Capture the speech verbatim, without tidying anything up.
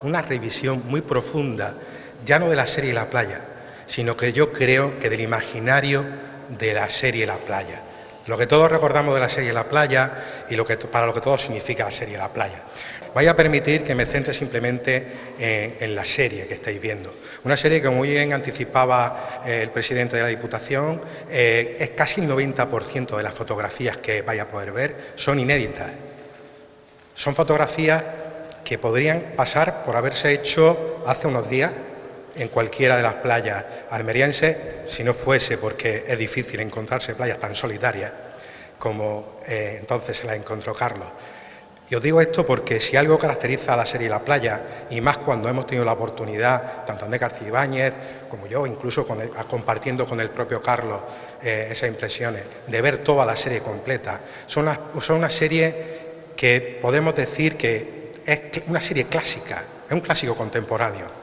Una revisión muy profunda, ya no de la serie La Playa, sino que yo creo que del imaginario de la serie La Playa. Lo que todos recordamos de la serie La Playa y lo que, para lo que todo significa la serie La Playa. Voy a permitir que me centre simplemente en, en la serie que estáis viendo. Una serie que, como muy bien anticipaba eh, el presidente de la Diputación, eh, es casi el noventa por ciento de las fotografías que vais a poder ver son inéditas. Son fotografías que podrían pasar por haberse hecho hace unos días en cualquiera de las playas almerienses, si no fuese porque es difícil encontrarse playas tan solitarias como eh, entonces se las encontró Carlos. Y os digo esto porque si algo caracteriza a la serie La Playa, y más cuando hemos tenido la oportunidad, tanto Andrés García Ibáñez como yo, incluso con el, compartiendo con el propio Carlos eh, esas impresiones, de ver toda la serie completa, son una, son una serie que podemos decir que es una serie clásica, es un clásico contemporáneo.